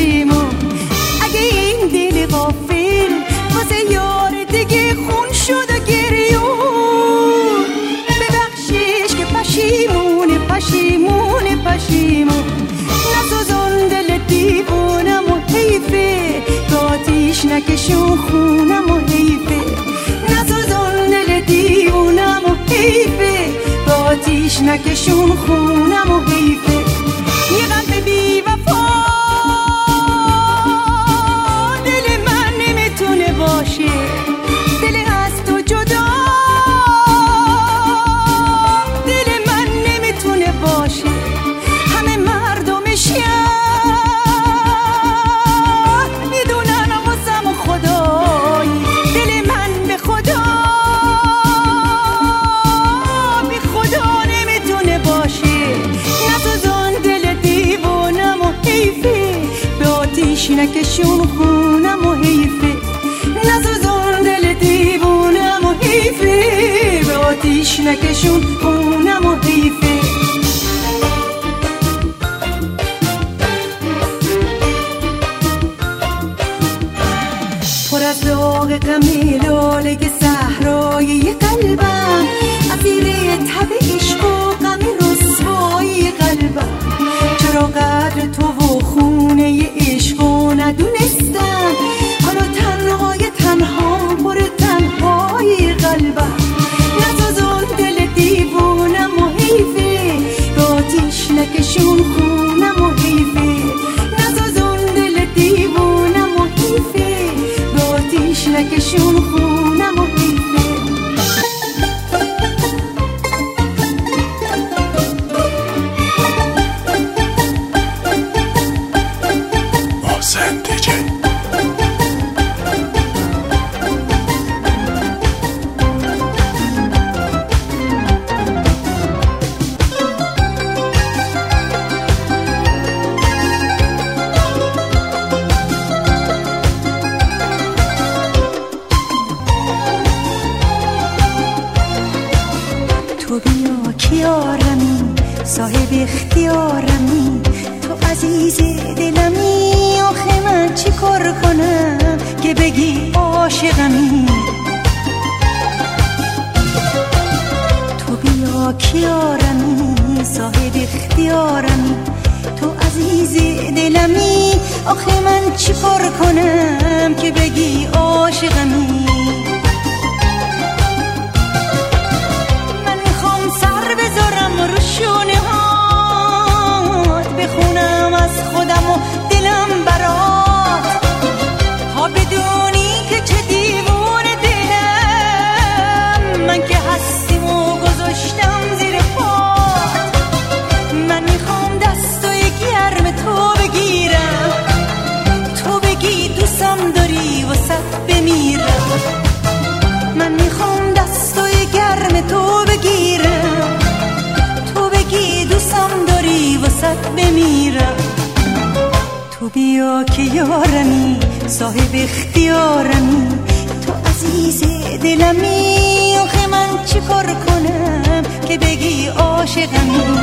پشیمون. اگه این دل غافل واسه یار دیگه خون شد و گریون، ببخشیش که پشیمونه پشیمونه پشیمون. نسوزون دل دیوونم و حیفه، به آتیش نکشون خونم و حیفه. نسوزون دل دیوونم و حیفه، به آتیش نکشون خونم و حیفه. یه قلب بی وفا دل من نمیتونه باشه، دل از تو جدا دل من نمیتونه باشه. همه مردم شهر میدونن واسم خدایی، دل من به خدا بی خدا نمیتونه باشه. نسوزان دل دیوونم و حیفه، به آتیش نکشون خونم و حیفه. نسوزان دل دیوونم و حیفه، به آتیش نکشون خونم و حیفه. پر از داغ غم لاله صحرای قلبم، اسیر تب عشق و غم رسوای قلبم. چرا قدر تو و خونه عشق و ندونستم، حالا تنهای تنها پر تنهای قلبم. نسوزون دل دیوونم و حیفه، به آتیش نکشون خونم و حیفه. نسوزون دل دیوونم و حیفه، به آتیش نکشون خونم و حیفه. تو بیا کیارمی، صاحب اختیارمی، تو عزیز دلمی. آخه من چی کار کنم که بگی عاشقمی؟ تو بیا کیارمی، صاحب اختیارمی، تو عزیز دلمی. آخه من چی کار کنم که بگی عاشقمی؟ رو شونه هات بخونم از خودم و دلم برات، ها بدونی که چه دیوونه دلم من که هستیم و گذاشتم زیر پات. من میخوام دستای گرم تو بگیرم، تو بگی دوستم داری واسه بمیرم. من میخوام دستای گرم تو بگیرم، دوستم داری واسه بمیرم. تو بیا که یارمی، صاحب اختیارمی، تو عزیز دلمی. آخه من چی کار کنم که بگی عاشقمی؟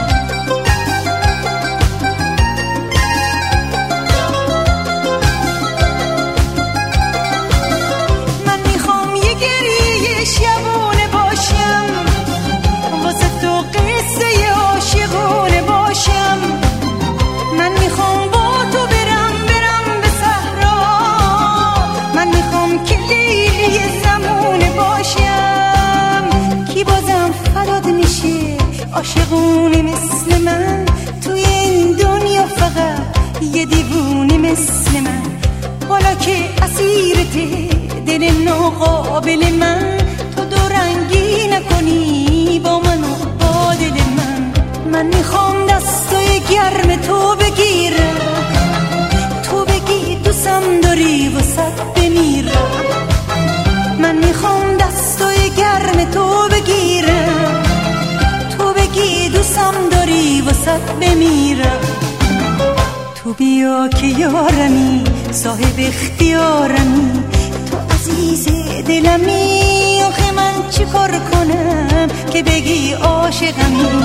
من میخوام یه گریه شبونه باشم، واسه تو قصه عاشقونه باشم. من میخوام با تو برم به صحرا، من میخوام که لیلی زمونه باشم. کی بازم فدات میشه عاشقونه مثل من؟ توی این دنیا فقط یه دیوونه مثل من. حالا که اسیرته دل ناقابل من، تو دو رنگی نکنی با من و با دل من. من میخوام دستای گرم تو بگیرم، تو بگی دوستم داری واسه بمیرم. من میخوام دستای گرم تو بگیرم، تو بگی دوستم داری واسه بمیرم. تو بیا که یارمی، صاحب اختیارمی، تو عزیز دلمی. آخه من چی کار کنم که بگی عاشقمی؟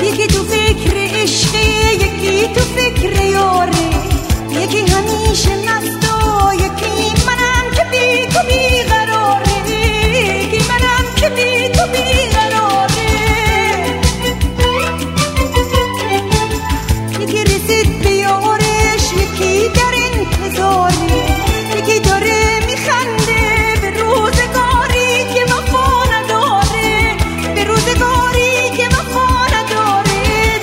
یکی تو فکر عشقه، یکی تو فکر یاره، یکی همیشه مست و یکی منم که بی تو بیقراره، یکی منم که بی تو بیقراره. یکی رسید به یارش، یکی در انتظاره، یکی داره میخنده به روزگاری که وفا نداره، به روزگاری که وفا نداره.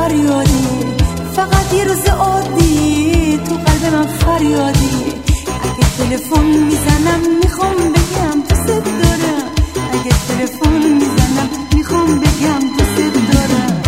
فریادی، فقط یه روز عادی تو قلب من فریادی. اگه تلفن میزنم میخوام بگم دوست دارم، اگه تلفن میزنم میخوام بگم دوست دارم.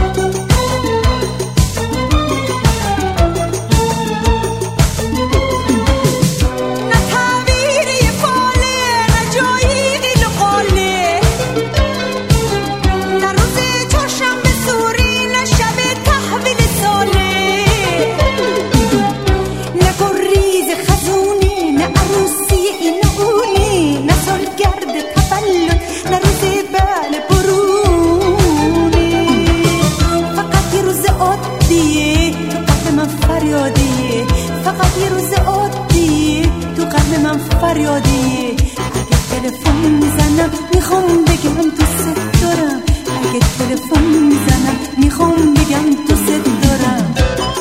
فقط یه روز عادی تو قلب من فریادی. اگه تلفن میزنم میخوام بگم دوست دارم، اگه تلفن میزنم میخوام بگم دوست دارم.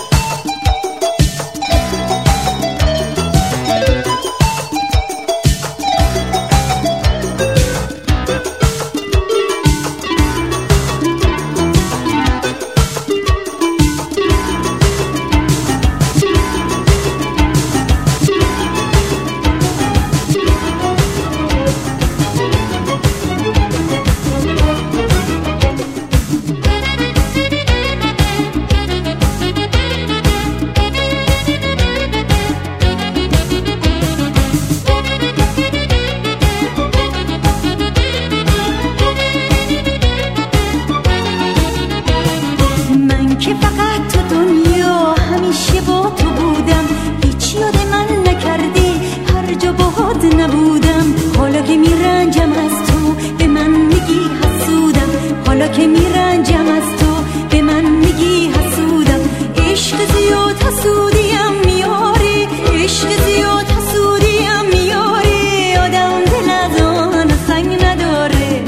که فقط تو دنیا همیشه با تو بودم، هیچ یاد من نکردی، هر جا باهات نبودم. حالا که میرنجم از تو به من میگی حسودم، حالا که میرنجم از تو به من میگی حسودم. عشق زیاد حسودیم میاری، عشق زیاد حسودیم میاری، آدم دل از آن سنگ نداره.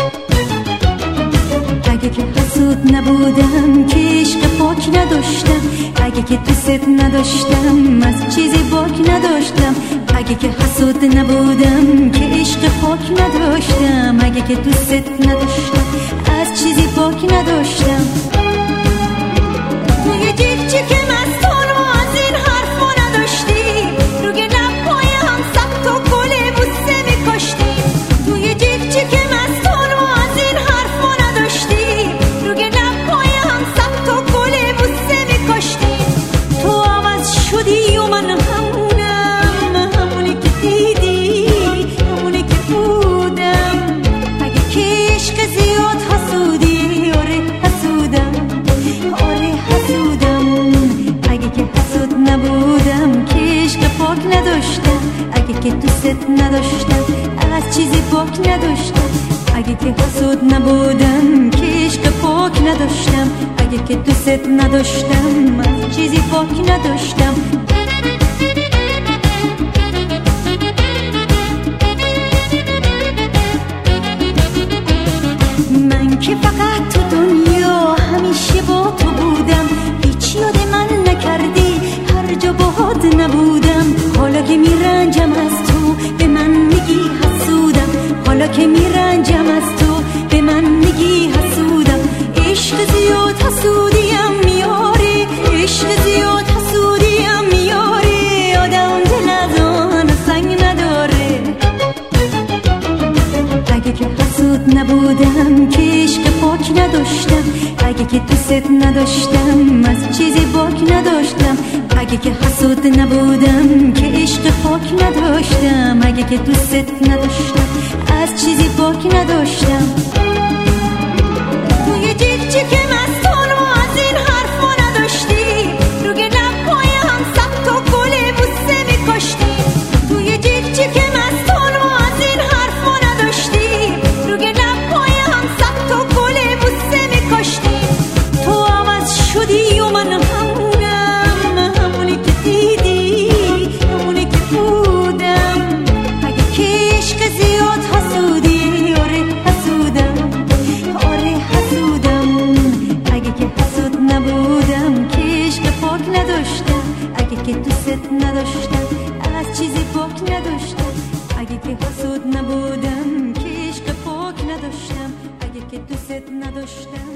اگه که حسود نبودم که عشق پاک نداشتم، اگه که دوست نداشتم از چیزی باک نداشتم. اگه که حسود نبودم که عشق پاک نداشتم، اگه که دوست نداشتم از چیزی باک نداشتم. توی جیغ که مستان و از این حرفا نداشتی، روی لب‌های هم سبت و گل بوسه می‌کاشتی. توی جیغ که مستان و از این حرفا نداشتی، روی لب‌های هم سبت و گل بوسه می‌کاشتی. تو عوض شدی و من همونم، همونی که دیدی، همونی که بودم. اگه که عشق زیاد حسودی، آره حسودم، آره حسودم. اگه که حسود نبودم که عشق پاک نداشتم، اگه که دوست نداشتم از چیزی باک نداشتم. اگه که حسود نبودم که عشق پاک نداشتم، اگه که دوست نداشتم از چیزی باک نداشتم. من که فقط تو دنیا همیشه با تو بودم، هیچ یاد من نکردی، هر جا باهات نبودم. حالا که میرنجم از تو به من میگی حسودم، حالا که میرنجم از تو به من میگی حسودم. عشق زیاد حسودیم میاری، عشق زیاد حسودیم میاری، آدم دل از آن سنگ نداره. اگه که حسود نبودم که عشق پاک نداشتم، اگه که دوست نداشتم از چیزی باک نداشتم. اگه که حسود نبودم که عشق پاک نداشتم، اگه که دوست نداشتم از چیزی باک نداشتم. توی جیغ که مستان و از این حرفا نداشتی، روی لب‌های هم سبت و گل بوسه می‌کاشتی. توی جیغ که مستان و از این حرفا نداشتی، روی لب‌های هم سبت و گل بوسه می‌کاشتی. تو عوض شدی و من همونم، همونی که دیدی، همونی که بودم. اگه که عشق زیاد حسودی، آره حسودم، آره حسودم. اگه که حسود نبودم که عشق پاک نداشتم، اگه که دوست نداشتم از چیزی باک نداشتم. اگه که حسود نبودم که عشق پاک نداشتم، اگه که دوست نداشتم